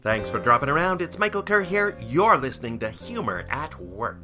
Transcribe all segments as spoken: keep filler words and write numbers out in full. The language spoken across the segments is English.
Thanks for dropping around. It's Michael Kerr here. You're listening to Humor at Work.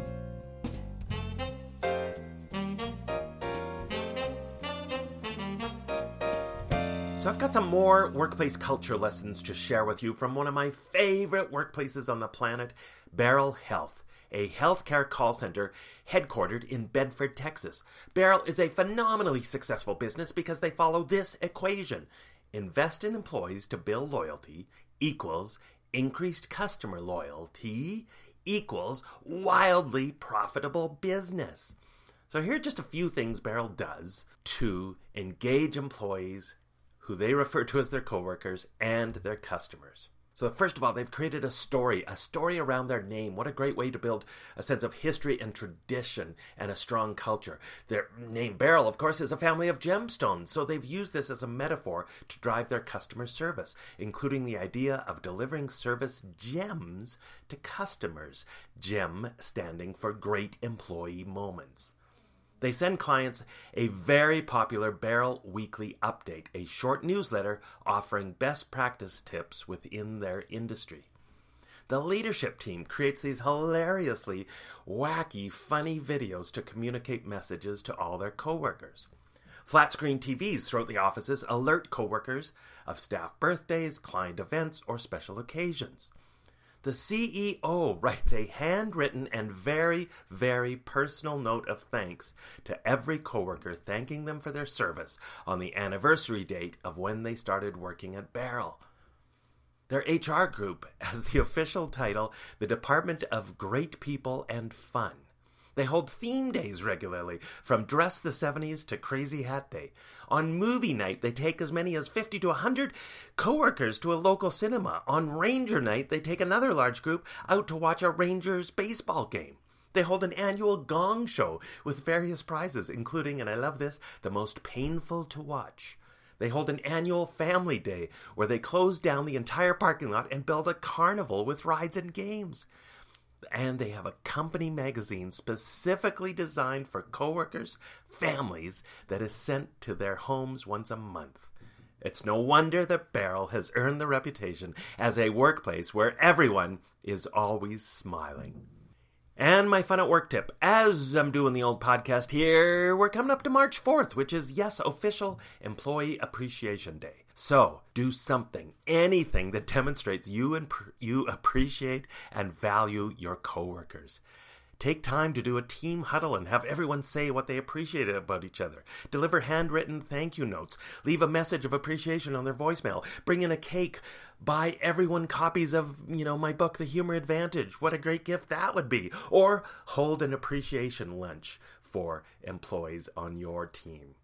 So I've got some more workplace culture lessons to share with you from one of my favorite workplaces on the planet, Beryl Health, a healthcare call center headquartered in Bedford, Texas. Beryl is a phenomenally successful business because they follow this equation. Invest in employees to build loyalty equals increased customer loyalty equals wildly profitable business. So here are just a few things Beryl does to engage employees who they refer to as their coworkers and their customers. So first of all, they've created a story, a story around their name. What a great way to build a sense of history and tradition and a strong culture. Their name, Beryl, of course, is a family of gemstones, so they've used this as a metaphor to drive their customer service, including the idea of delivering service gems to customers, gem standing for Great Employee Moments. They send clients a very popular Beryl Weekly Update, a short newsletter offering best practice tips within their industry. The leadership team creates these hilariously wacky, funny videos to communicate messages to all their coworkers. Flat screen T Vs throughout the offices alert coworkers of staff birthdays, client events, or special occasions. The C E O writes a handwritten and very, very personal note of thanks to every coworker, thanking them for their service on the anniversary date of when they started working at Beryl. Their H R group has the official title, the Department of Great People and Fun. They hold theme days regularly, from Dress the seventies to Crazy Hat Day. On movie night, they take as many as fifty to one hundred coworkers to a local cinema. On Ranger night, they take another large group out to watch a Rangers baseball game. They hold an annual gong show with various prizes, including, and I love this, the most painful to watch. They hold an annual family day where they close down the entire parking lot and build a carnival with rides and games. And they have a company magazine specifically designed for coworkers, families, that is sent to their homes once a month. It's no wonder that Beryl has earned the reputation as a workplace where everyone is always smiling. And my fun at work tip, as I'm doing the old podcast here, we're coming up to March fourth, which is, yes, official Employee Appreciation Day. So, do something, anything that demonstrates you and pr- you appreciate and value your coworkers. Take time to do a team huddle and have everyone say what they appreciated about each other. Deliver handwritten thank you notes. Leave a message of appreciation on their voicemail. Bring in a cake. Buy everyone copies of, you know, my book, The Humor Advantage. What a great gift that would be. Or hold an appreciation lunch for employees on your team.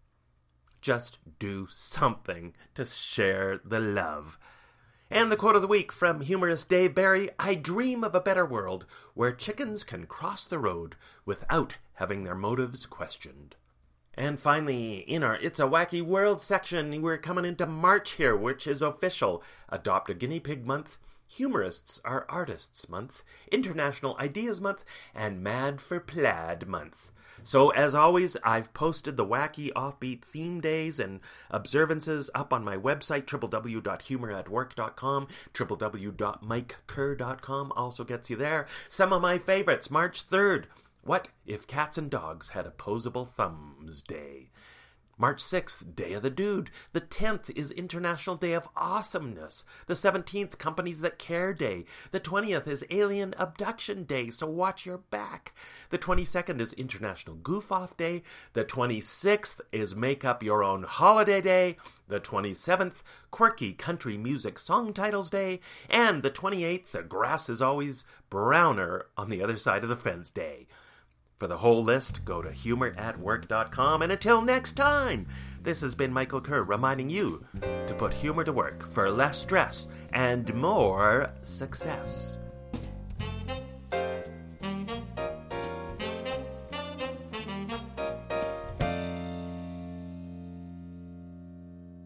Just do something to share the love. And the quote of the week from humorist Dave Barry, I dream of a better world where chickens can cross the road without having their motives questioned. And finally, in our It's a Wacky World section, we're coming into March here, which is official. Adopt a Guinea Pig Month, Humorists Are Artists Month, International Ideas Month, and Mad for Plaid Month. So, as always, I've posted the wacky offbeat theme days and observances up on my website, w w w dot humor at work dot com. w w w dot mike kerr dot com also gets you there. Some of my favorites, March third. What if cats and dogs had opposable thumbs day? March sixth, Day of the Dude. The tenth is International Day of Awesomeness. The seventeenth, Companies That Care Day. The twentieth is Alien Abduction Day, so watch your back. The twenty-second is International Goof Off Day. The twenty-sixth is Make Up Your Own Holiday Day. The twenty-seventh, Quirky Country Music Song Titles Day. And the twenty-eighth, The Grass Is Always Browner on the Other Side of the Fence Day. For the whole list, go to humor at work dot com, and until next time, this has been Michael Kerr reminding you to put humor to work for less stress and more success.